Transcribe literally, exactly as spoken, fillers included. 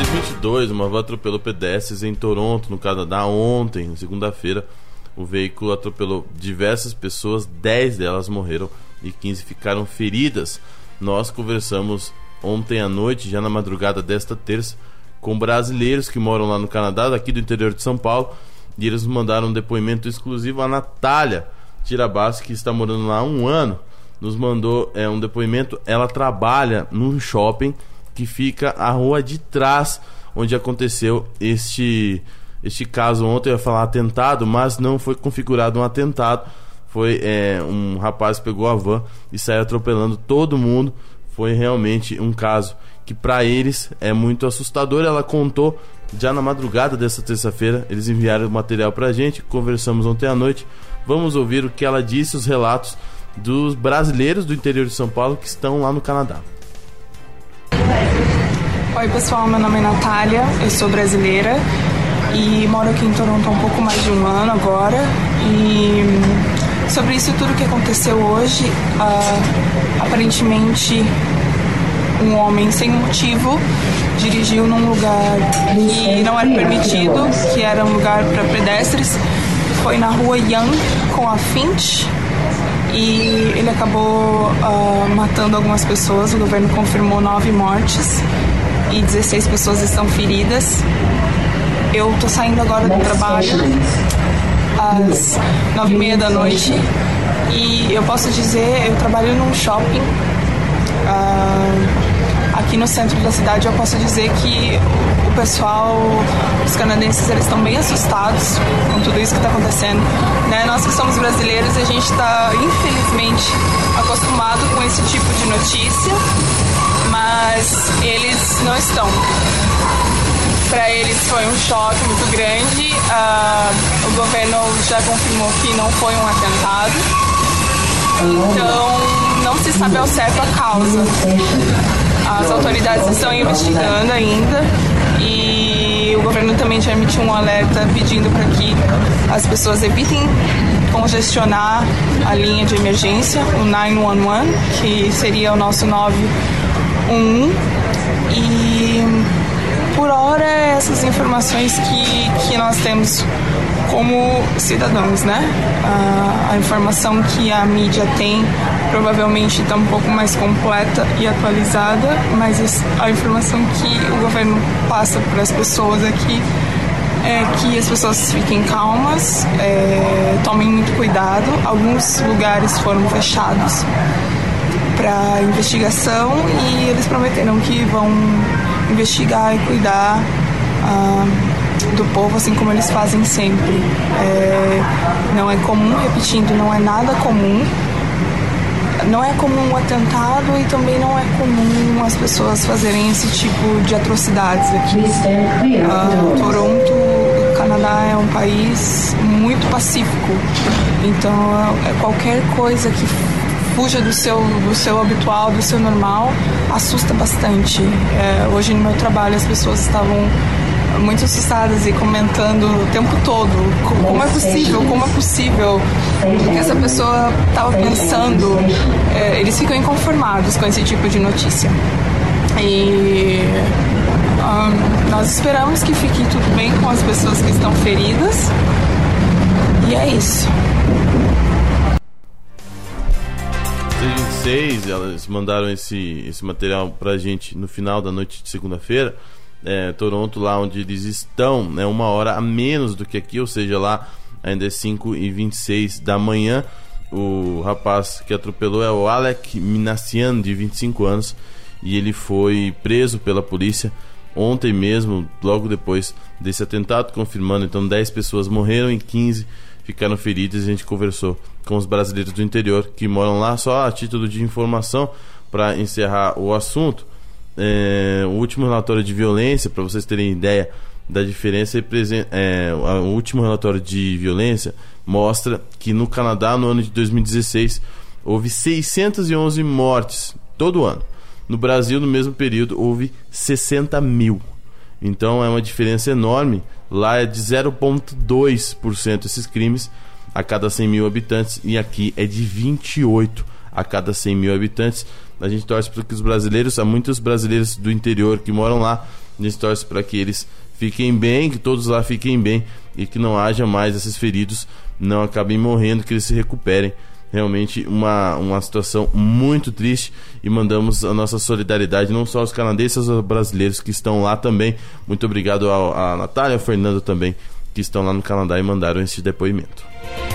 vinte e dois, uma van atropelou pedestres em Toronto, no Canadá, ontem, segunda-feira. O veículo atropelou diversas pessoas, dez delas morreram e quinze ficaram feridas. Nós conversamos ontem à noite, já na madrugada desta terça, com brasileiros que moram lá no Canadá, daqui do interior de São Paulo, e eles mandaram um depoimento exclusivo. A Natália Tirabassi, que está morando lá há um ano, nos mandou é, um depoimento. Ela trabalha num shopping que fica a rua de trás onde aconteceu este, este caso ontem. Eu ia falar atentado, mas não foi configurado um atentado. Foi é, um rapaz pegou a van e saiu atropelando todo mundo. Foi realmente um caso que para eles é muito assustador. Ela contou já na madrugada dessa terça-feira. Eles enviaram o material pra gente, conversamos ontem à noite. Vamos ouvir o que ela disse, os relatos dos brasileiros do interior de São Paulo que estão lá no Canadá. Oi pessoal, meu nome é Natália, eu sou brasileira e moro aqui em Toronto há um pouco mais de um ano agora. E sobre isso tudo que aconteceu hoje, uh, aparentemente um homem sem motivo dirigiu num lugar que não era permitido, que era um lugar para pedestres. Foi na rua Young com a Finch e ele acabou uh, matando algumas pessoas. O governo confirmou nove mortes e dezesseis pessoas estão feridas. Eu tô saindo agora do trabalho às nove e meia da noite e eu posso dizer, eu trabalho num shopping uh, aqui no centro da cidade. Eu posso dizer que o pessoal, os canadenses, eles estão bem assustados com tudo isso que está acontecendo, né? Nós que somos brasileiros, a gente está infelizmente acostumado com esse tipo de notícia, mas eles não estão. Para eles foi um choque muito grande. Uh, o governo já confirmou que não foi um atentado, então não se sabe ao certo a causa. As autoridades estão investigando ainda e o governo também já emitiu um alerta pedindo para que as pessoas evitem congestionar a linha de emergência, o nove um um, que seria o nosso nove um um. E por hora essas informações que, que nós temos como cidadãos, né? A, a informação que a mídia tem provavelmente está um pouco mais completa e atualizada, mas a informação que o governo passa para as pessoas aqui é que as pessoas fiquem calmas, é, tomem muito cuidado. Alguns lugares foram fechados para investigação e eles prometeram que vão investigar e cuidar uh, do povo, assim como eles fazem sempre. É, não é comum, repetindo, não é nada comum. Não é comum o atentado e também não é comum as pessoas fazerem esse tipo de atrocidades aqui. Uh, Toronto, Canadá, é um país muito pacífico, então é qualquer coisa que fuja do seu, do seu habitual, do seu normal, assusta bastante. É, hoje no meu trabalho as pessoas estavam muito assustadas e comentando o tempo todo como é possível, como é possível, o que essa pessoa estava pensando. É, eles ficam inconformados com esse tipo de notícia. E um, nós esperamos que fique tudo bem com as pessoas que estão feridas. E é isso. vinte e seis, elas mandaram esse, esse material pra gente no final da noite de segunda-feira. É, Toronto, lá onde eles estão, é né, uma hora a menos do que aqui, ou seja, lá ainda é cinco e vinte e seis da manhã. O rapaz que atropelou é o Alec Minassian, de vinte e cinco anos, e ele foi preso pela polícia ontem mesmo, logo depois desse atentado, confirmando então dez pessoas morreram e quinze ficaram feridas. A gente conversou com os brasileiros do interior que moram lá. Só a título de informação, para encerrar o assunto, é, o último relatório de violência, para vocês terem ideia da diferença, é, o último relatório de violência mostra que no Canadá, no ano de dois mil e dezesseis, houve seiscentas e onze mortes todo ano. No Brasil, no mesmo período, houve sessenta mil. Então é uma diferença enorme. Lá é de zero vírgula dois por cento esses crimes a cada cem mil habitantes, e aqui é de vinte e oito a cada cem mil habitantes. A gente torce para que os brasileiros, há muitos brasileiros do interior que moram lá, A gente torce para que eles fiquem bem, que todos lá fiquem bem e que não haja mais esses feridos, não acabem morrendo, que eles se recuperem. Realmente uma, uma situação muito triste, e mandamos a nossa solidariedade não só aos canadenses, aos brasileiros que estão lá também. Muito obrigado ao, a Natália e ao Fernando também, que estão lá no Canadá e mandaram esse depoimento.